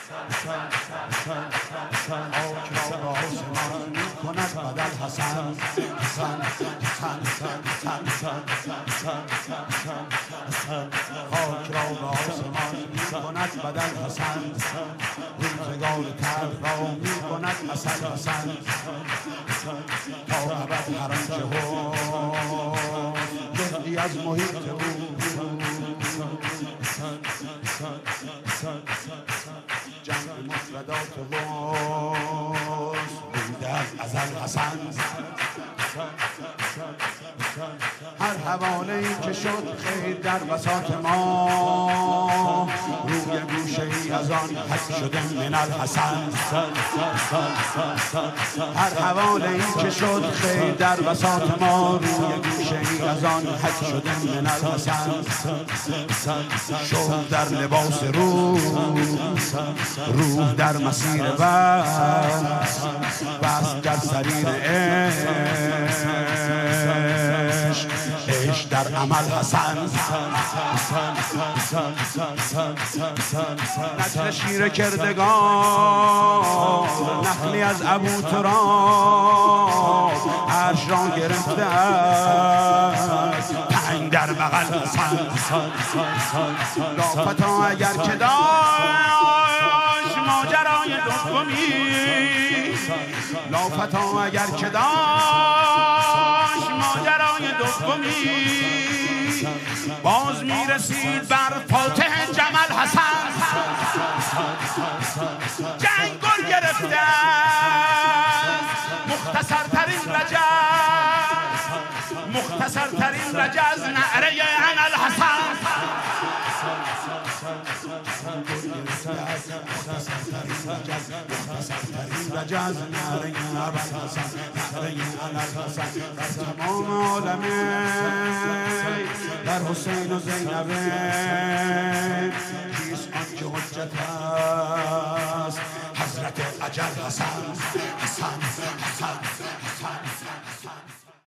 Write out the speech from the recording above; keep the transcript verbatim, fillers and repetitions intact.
خاک را آسمان می کند بدل حسن حسن حسن خاک را آسمان می کند بدل حسن روزگار تلخ را می کند حسن حسن تا ابد هر آنچه هست جزئی از محیط او جمع مفردات وست بوده از ازل حسن هر حواله‌ای که شد خیر در بساط ما روی گوشه ای از آن حک شده من الحسن هر حواله‌ای که شد خیر در بساط ما روی گوشه ای از آن حک شده من الحسن شوق در لباس روح روح در مسیر وصل وصل در سریر عشق عشق در عمل حسن نجل شیر کردگان نخلی از ابو تراب عرش را گرفته است تنگ در بغل حسن لافتا اگر که داشت ماجرای دومی لافتا اگر که داشت ماجرای دومی باز میرسید بر فاتح جمل حسن جنگ گر گرفته مختصر ترین رجز مختصر ترین رجز نعره انا الحسن رجز نعره ابوالحسن نعره انا الحسن در تمام عالمه در حسین و زینبه کیست آنکه حجت است حضرت اجل حسن حسن حسن